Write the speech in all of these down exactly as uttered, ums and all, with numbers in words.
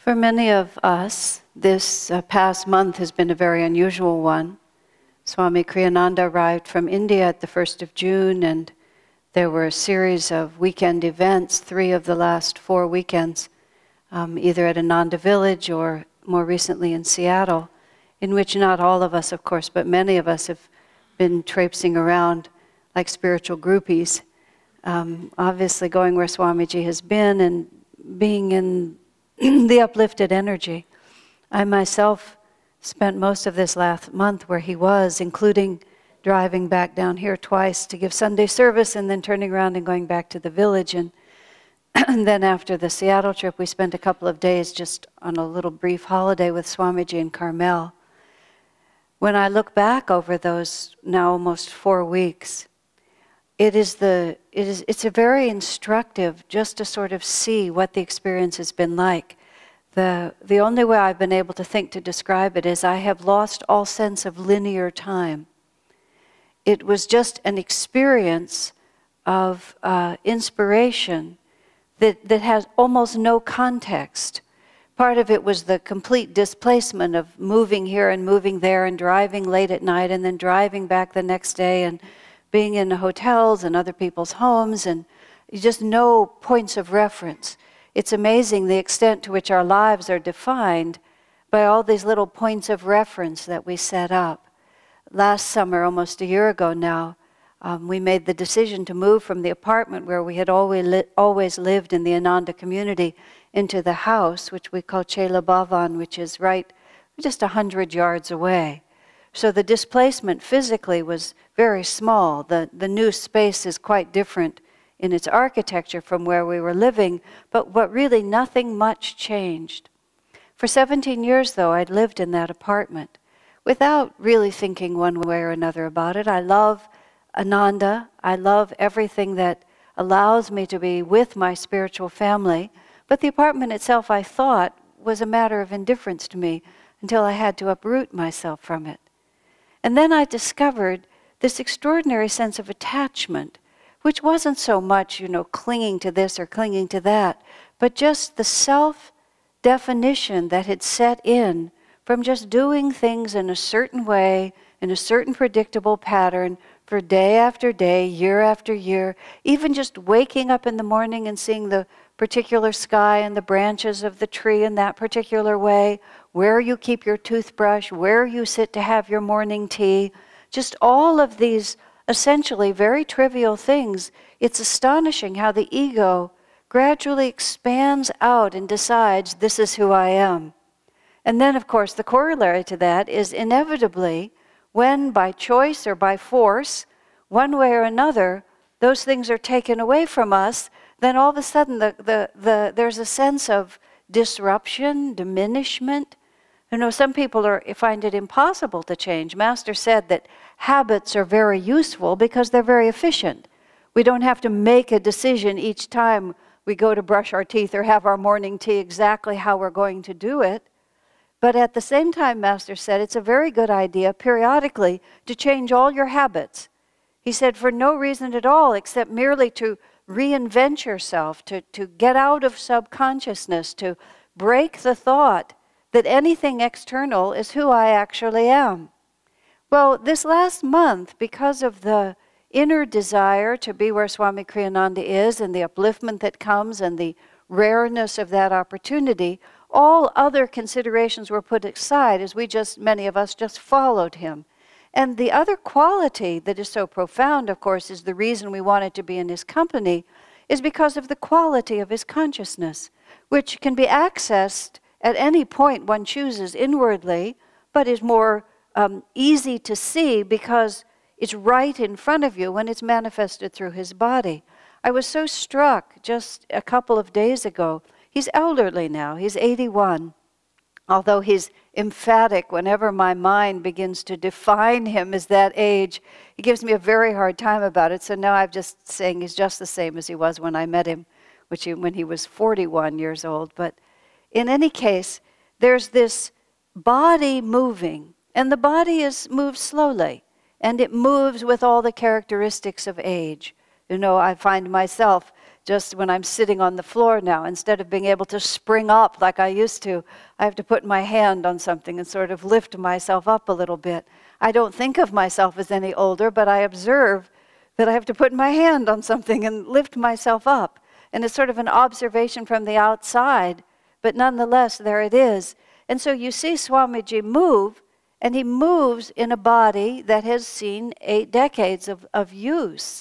For many of us, this uh, past month has been a very unusual one. Swami Kriyananda arrived from India at the first of June, and there were a series of weekend events, three of the last four weekends, um, either at Ananda Village or more recently in Seattle, in which not all of us, of course, but many of us have been traipsing around like spiritual groupies, um, obviously going where Swamiji has been and being in the uplifted energy. I myself spent most of this last month where he was, including driving back down here twice to give Sunday service and then turning around and going back to the village. And, and then after the Seattle trip, we spent a couple of days just on a little brief holiday with Swamiji and Carmel. When I look back over those now almost four weeks, it is the it is it's a very instructive just to sort of see what the experience has been like. The the only way I've been able to think to describe it is I have lost all sense of linear time. It was just an experience of uh, inspiration that that has almost no context. Part of it was the complete displacement of moving here and moving there and driving late at night and then driving back the next day and being in hotels and other people's homes, and just no points of reference. It's amazing the extent to which our lives are defined by all these little points of reference that we set up. Last summer, almost a year ago now, um, we made the decision to move from the apartment where we had always, li- always lived in the Ananda community into the house, which we call Chela Bhavan, which is right just a hundred yards away. So the displacement physically was very small. The, the new space is quite different in its architecture from where we were living, but what really nothing much changed. For seventeen years, though, I'd lived in that apartment without really thinking one way or another about it. I love Ananda. I love everything that allows me to be with my spiritual family, but the apartment itself, I thought, was a matter of indifference to me until I had to uproot myself from it. And then I discovered this extraordinary sense of attachment, which wasn't so much, you know, clinging to this or clinging to that, but just the self-definition that had set in from just doing things in a certain way, in a certain predictable pattern, for day after day, year after year, even just waking up in the morning and seeing the particular sky and the branches of the tree in that particular way, where you keep your toothbrush, where you sit to have your morning tea, just all of these essentially very trivial things. It's astonishing how the ego gradually expands out and decides, this is who I am. And then, of course, the corollary to that is inevitably, when by choice or by force, one way or another, those things are taken away from us, then all of a sudden the, the, the, there's a sense of disruption, diminishment. You know, some people are, find it impossible to change. Master said that habits are very useful because they're very efficient. We don't have to make a decision each time we go to brush our teeth or have our morning tea exactly how we're going to do it. But at the same time, Master said, it's a very good idea periodically to change all your habits. He said, for no reason at all except merely to reinvent yourself, to, to get out of subconsciousness, to break the thought that anything external is who I actually am. Well, this last month, because of the inner desire to be where Swami Kriyananda is and the upliftment that comes and the rareness of that opportunity, all other considerations were put aside as we just, many of us just followed him. And the other quality that is so profound, of course, is the reason we wanted to be in his company, is because of the quality of his consciousness, which can be accessed at any point one chooses inwardly, but is more um, easy to see because it's right in front of you when it's manifested through his body. I was so struck just a couple of days ago. He's elderly now, he's eighty-one. Although he's emphatic whenever my mind begins to define him as that age, he gives me a very hard time about it. So now I'm just saying he's just the same as he was when I met him, which he, when he was forty-one years old. But in any case, there's this body moving, and the body is moves slowly, and it moves with all the characteristics of age. You know, I find myself just when I'm sitting on the floor now, instead of being able to spring up like I used to, I have to put my hand on something and sort of lift myself up a little bit. I don't think of myself as any older, but I observe that I have to put my hand on something and lift myself up. And it's sort of an observation from the outside, but nonetheless, there it is. And so you see Swamiji move, and he moves in a body that has seen eight decades of, of use.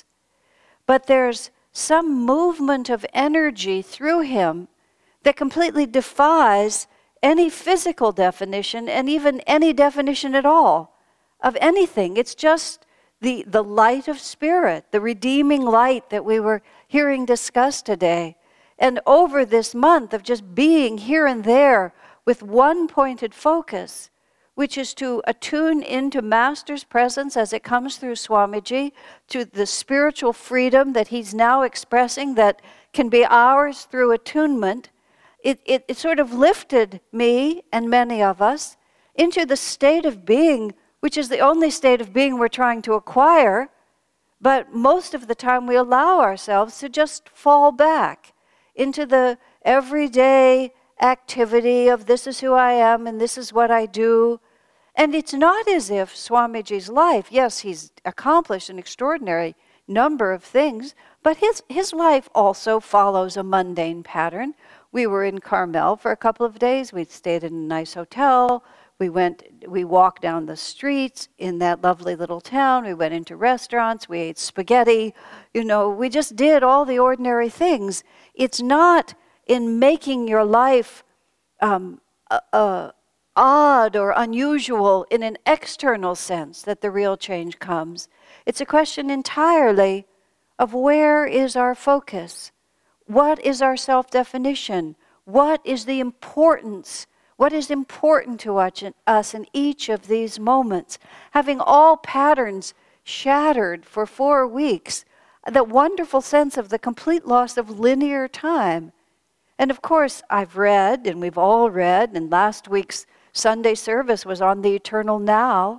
But there's some movement of energy through him that completely defies any physical definition and even any definition at all of anything. It's just the, the light of spirit, the redeeming light that we were hearing discussed today. And over this month of just being here and there with one pointed focus, which is to attune into Master's presence as it comes through Swamiji, to the spiritual freedom that he's now expressing that can be ours through attunement. It, it, it sort of lifted me and many of us into the state of being, which is the only state of being we're trying to acquire, but most of the time we allow ourselves to just fall back into the everyday activity of this is who I am and this is what I do. And it's not as if Swamiji's life, yes, he's accomplished an extraordinary number of things, but his, his life also follows a mundane pattern. We were in Carmel for a couple of days. We stayed in a nice hotel. We went, we walked down the streets in that lovely little town. We went into restaurants. We ate spaghetti. You know, we just did all the ordinary things. It's not in making your life um, uh, uh, odd or unusual in an external sense that the real change comes. It's a question entirely of where is our focus? What is our self-definition? What is the importance? What is important to us in each of these moments? Having all patterns shattered for four weeks, the wonderful sense of the complete loss of linear time. And of course, I've read, and we've all read, and last week's Sunday service was on the eternal now,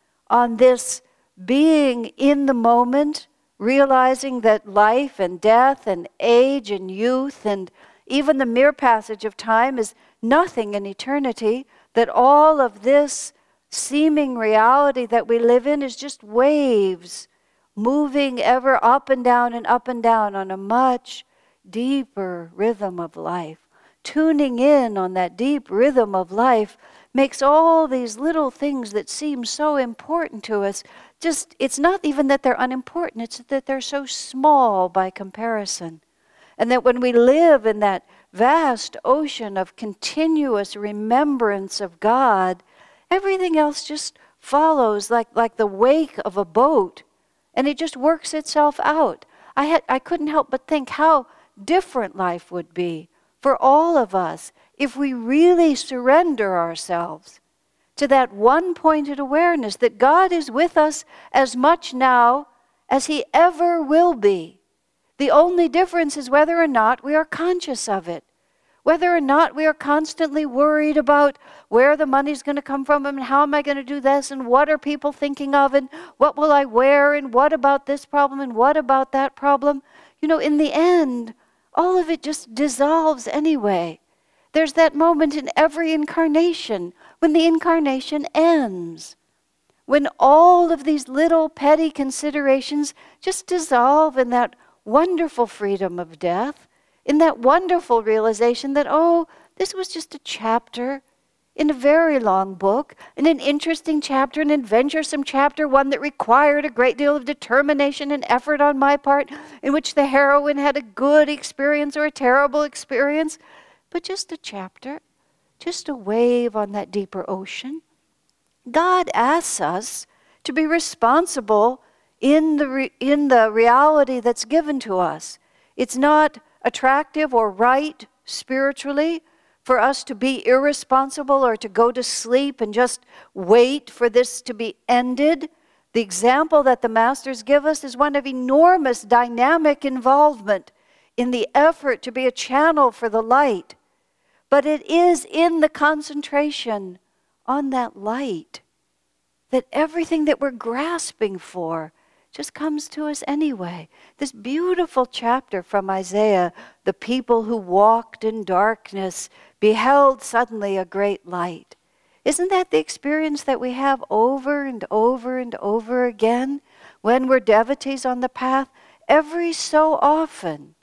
on this being in the moment, realizing that life and death and age and youth and even the mere passage of time is nothing in eternity, that all of this seeming reality that we live in is just waves moving ever up and down and up and down on a much deeper rhythm of life. Tuning in on that deep rhythm of life makes all these little things that seem so important to us, just, it's not even that they're unimportant, it's that they're so small by comparison. And that when we live in that vast ocean of continuous remembrance of God, everything else just follows like, like the wake of a boat, and it just works itself out. I had I couldn't help but think how different life would be for all of us if we really surrender ourselves to that one-pointed awareness that God is with us as much now as He ever will be. The only difference is whether or not we are conscious of it, whether or not we are constantly worried about where the money's going to come from and how am I going to do this and what are people thinking of and what will I wear and what about this problem and what about that problem. You know, in the end, all of it just dissolves anyway. There's that moment in every incarnation when the incarnation ends, when all of these little petty considerations just dissolve in that wonderful freedom of death, in that wonderful realization that, oh, this was just a chapter in a very long book, in an interesting chapter, an adventuresome chapter, one that required a great deal of determination and effort on my part, in which the heroine had a good experience or a terrible experience, but just a chapter, just a wave on that deeper ocean. God asks us to be responsible in the re- in the reality that's given to us. It's not attractive or right spiritually for us to be irresponsible or to go to sleep and just wait for this to be ended. The example that the Masters give us is one of enormous dynamic involvement in the effort to be a channel for the light. But it is in the concentration on that light that everything that we're grasping for just comes to us anyway. This beautiful chapter from Isaiah, the people who walked in darkness beheld suddenly a great light. Isn't that the experience that we have over and over and over again when we're devotees on the path? Every so often,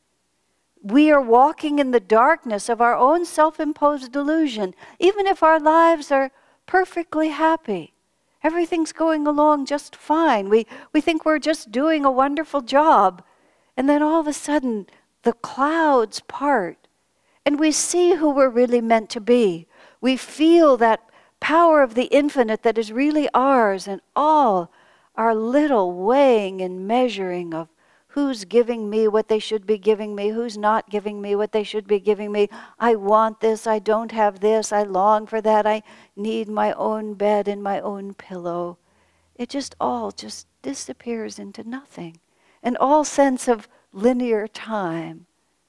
we are walking in the darkness of our own self-imposed delusion, even if our lives are perfectly happy. Everything's going along just fine. We, we think we're just doing a wonderful job. And then all of a sudden, the clouds part. And we see who we're really meant to be. We feel that power of the infinite that is really ours, and all our little weighing and measuring of who's giving me what they should be giving me, who's not giving me what they should be giving me. I want this, I don't have this, I long for that, I need my own bed and my own pillow. It just all just disappears into nothing. And all sense of linear time,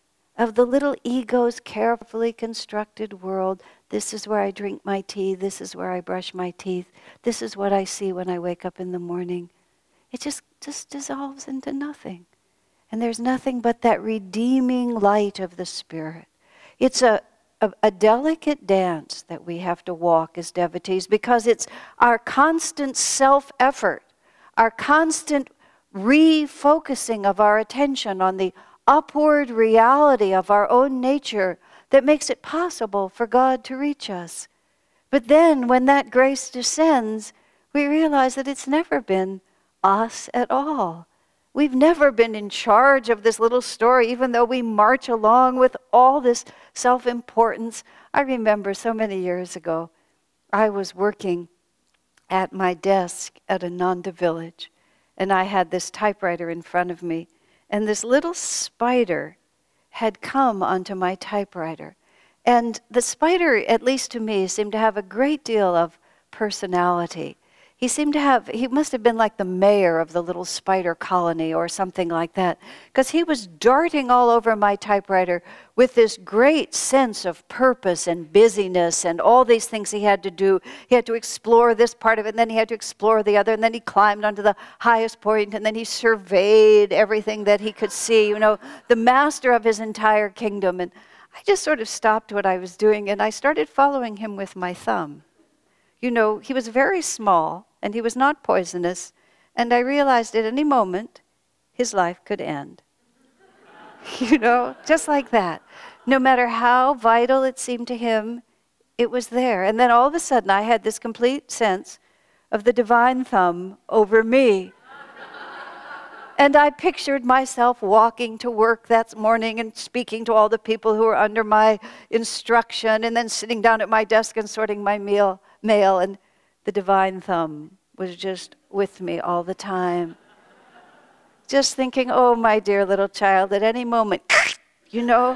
of the little ego's carefully constructed world. This is where I drink my tea, this is where I brush my teeth, this is what I see when I wake up in the morning. It just, just dissolves into nothing. And there's nothing but that redeeming light of the Spirit. It's a, a, a delicate dance that we have to walk as devotees, because it's our constant self-effort, our constant refocusing of our attention on the upward reality of our own nature that makes it possible for God to reach us. But then when that grace descends, we realize that it's never been us at all. We've never been in charge of this little story, even though we march along with all this self-importance. I remember so many years ago, I was working at my desk at Ananda Village, and I had this typewriter in front of me, and this little spider had come onto my typewriter. And the spider, at least to me, seemed to have a great deal of personality. He seemed to have, he must have been like the mayor of the little spider colony or something like that, because he was darting all over my typewriter with this great sense of purpose and busyness and all these things he had to do. He had to explore this part of it, and then he had to explore the other, and then he climbed onto the highest point, and then he surveyed everything that he could see, you know, the master of his entire kingdom. And I just sort of stopped what I was doing, and I started following him with my thumb. You know, he was very small, and he was not poisonous, and I realized at any moment his life could end. You know, just like that. No matter how vital it seemed to him, it was there. And then all of a sudden I had this complete sense of the divine thumb over me. And I pictured myself walking to work that morning and speaking to all the people who were under my instruction, and then sitting down at my desk and sorting my meal, mail, and the divine thumb was just with me all the time. Just thinking, oh, my dear little child, at any moment, you know,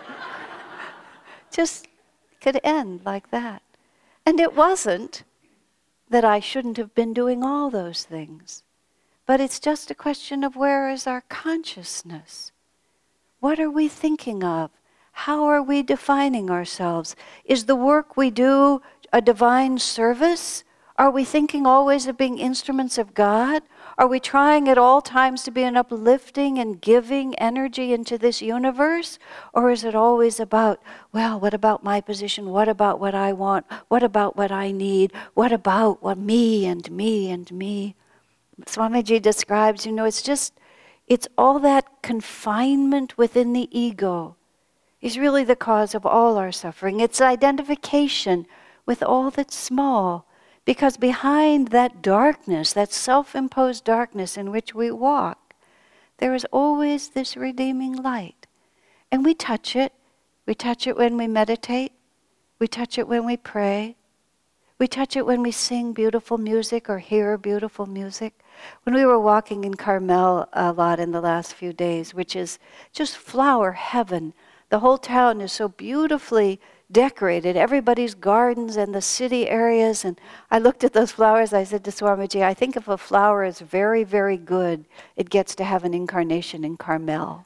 just could end like that. And it wasn't that I shouldn't have been doing all those things, but it's just a question of where is our consciousness? What are we thinking of? How are we defining ourselves? Is the work we do a divine service? Are we thinking always of being instruments of God? Are we trying at all times to be an uplifting and giving energy into this universe? Or is it always about, well, what about my position? What about what I want? What about what I need? What about what me and me and me? Swamiji describes, you know, it's just, it's all that confinement within the ego is really the cause of all our suffering. It's identification with all that's small. Because behind that darkness, that self-imposed darkness in which we walk, there is always this redeeming light. And we touch it. We touch it when we meditate. We touch it when we pray. We touch it when we sing beautiful music or hear beautiful music. When we were walking in Carmel a lot in the last few days, which is just flower heaven, the whole town is so beautifully decorated, everybody's gardens and the city areas, and I looked at those flowers. I said to Swamiji, I think if a flower is very, very good, it gets to have an incarnation in Carmel.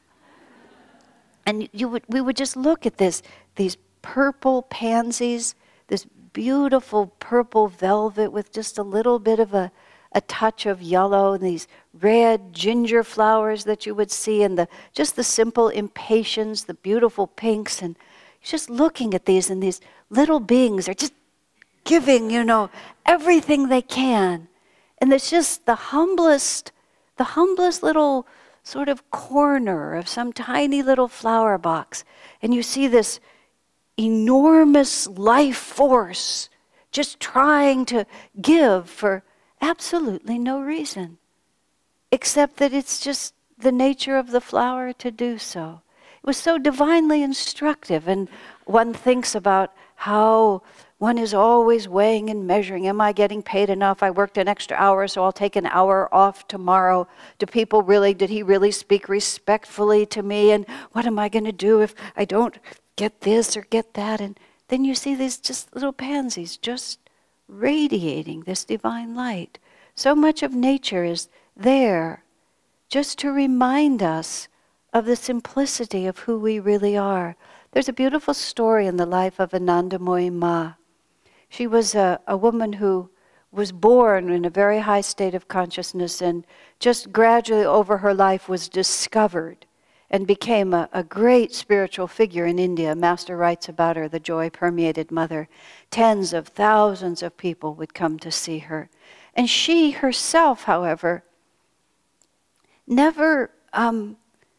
And you would, we would just look at this, these purple pansies, this beautiful purple velvet with just a little bit of a, a touch of yellow, and these red ginger flowers that you would see, and the just the simple impatiens, the beautiful pinks, and just looking at these, and these little beings are just giving, you know, everything they can. And it's just the humblest, the humblest little sort of corner of some tiny little flower box. And you see this enormous life force just trying to give for absolutely no reason, except that it's just the nature of the flower to do so. It was so divinely instructive, and one thinks about how one is always weighing and measuring. Am I getting paid enough? I worked an extra hour, so I'll take an hour off tomorrow. Do people really, did he really speak respectfully to me? And what am I going to do if I don't get this or get that? And then you see these just little pansies just radiating this divine light. So much of nature is there just to remind us of the simplicity of who we really are. There's a beautiful story in the life of Anandamoyi Ma. She was a, a woman who was born in a very high state of consciousness, and just gradually over her life was discovered and became a, a great spiritual figure in India. Master writes about her, the joy-permeated mother. Tens of thousands of people would come to see her. And she herself, however, never, um,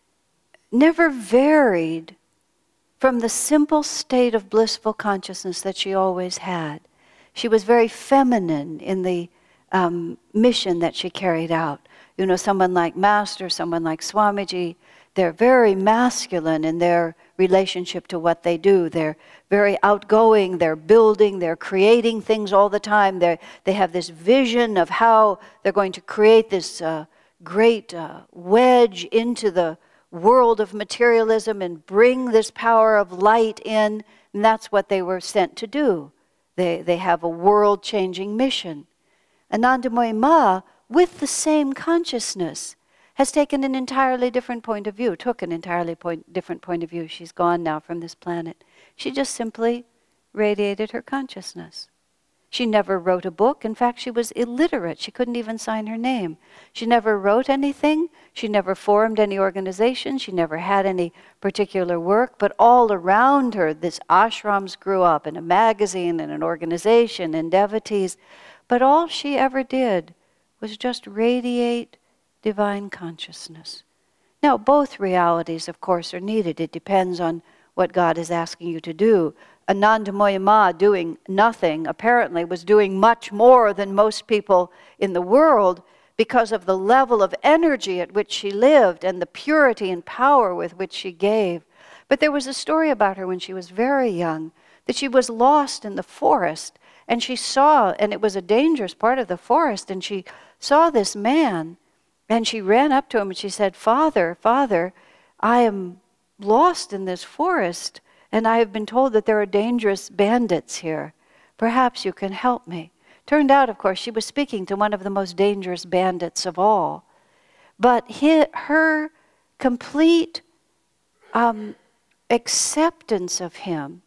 never varied from the simple state of blissful consciousness that she always had. She was very feminine in the um, mission that she carried out. You know, someone like Master, someone like Swamiji, they're very masculine in their relationship to what they do. They're very outgoing, they're building, they're creating things all the time. They're, they have this vision of how they're going to create this uh, great uh, wedge into the world of materialism and bring this power of light in, and that's what they were sent to do. They, they have a world-changing mission. Anandamoyi Ma, with the same consciousness, has taken an entirely different point of view, took an entirely point, different point of view. She's gone now from this planet. She just simply radiated her consciousness. She never wrote a book. In fact, she was illiterate. She couldn't even sign her name. She never wrote anything. She never formed any organization. She never had any particular work. But all around her, this ashrams grew up, and a magazine and an organization and devotees. But all she ever did was just radiate divine consciousness. Now, both realities, of course, are needed. It depends on what God is asking you to do. Anandamoyi Ma, doing nothing, apparently was doing much more than most people in the world because of the level of energy at which she lived and the purity and power with which she gave. But there was a story about her when she was very young, that she was lost in the forest, and she saw, and it was a dangerous part of the forest, and she saw this man, and she ran up to him and she said, "Father, Father, I am lost in this forest, and I have been told that there are dangerous bandits here. Perhaps you can help me." Turned out, of course, she was speaking to one of the most dangerous bandits of all. But he, her complete um, acceptance of him,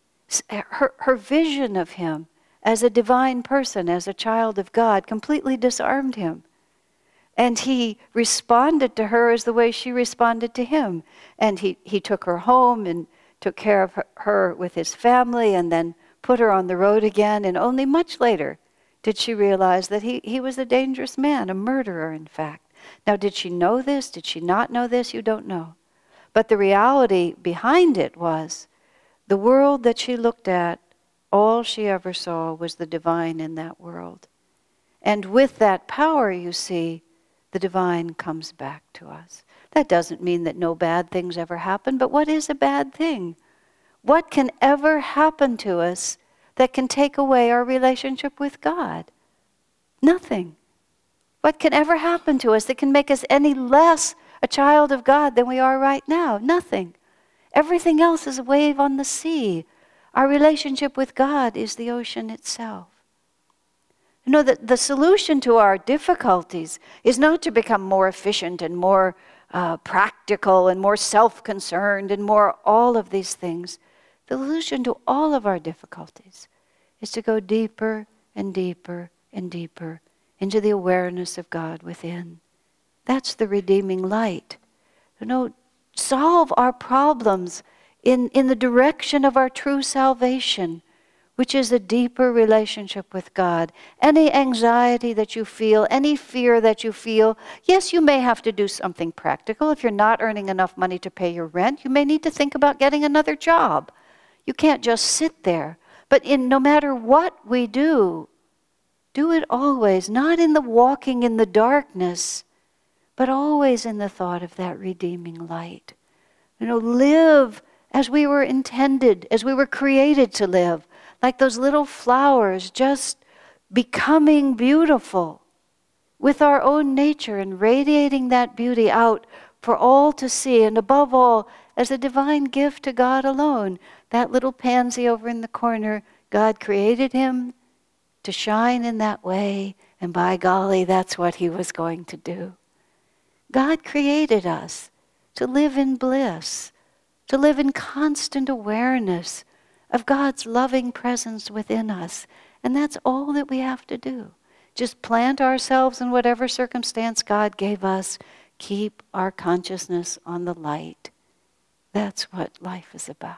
her, her vision of him as a divine person, as a child of God, completely disarmed him. And he responded to her as the way she responded to him. And he, he took her home and took care of her, her with his family, and then put her on the road again. And only much later did she realize that he, he was a dangerous man, a murderer, in fact. Now, did she know this? Did she not know this? You don't know. But the reality behind it was the world that she looked at, all she ever saw was the divine in that world. And with that power, you see, the divine comes back to us. That doesn't mean that no bad things ever happen, but what is a bad thing? What can ever happen to us that can take away our relationship with God? Nothing. What can ever happen to us that can make us any less a child of God than we are right now? Nothing. Everything else is a wave on the sea. Our relationship with God is the ocean itself. You know, that the solution to our difficulties is not to become more efficient and more uh, practical and more self-concerned and more all of these things. The solution to all of our difficulties is to go deeper and deeper and deeper into the awareness of God within. That's the redeeming light. You know, solve our problems in, in the direction of our true salvation, which is a deeper relationship with God. Any anxiety that you feel, any fear that you feel, yes, you may have to do something practical. If you're not earning enough money to pay your rent, you may need to think about getting another job. You can't just sit there. But in no matter what we do, do it always, not in the walking in the darkness, but always in the thought of that redeeming light. You know, live as we were intended, as we were created to live, like those little flowers, just becoming beautiful with our own nature and radiating that beauty out for all to see, and above all, as a divine gift to God alone. That little pansy over in the corner, God created him to shine in that way, and by golly, that's what he was going to do. God created us to live in bliss, to live in constant awareness of God's loving presence within us. And that's all that we have to do. Just plant ourselves in whatever circumstance God gave us. Keep our consciousness on the light. That's what life is about.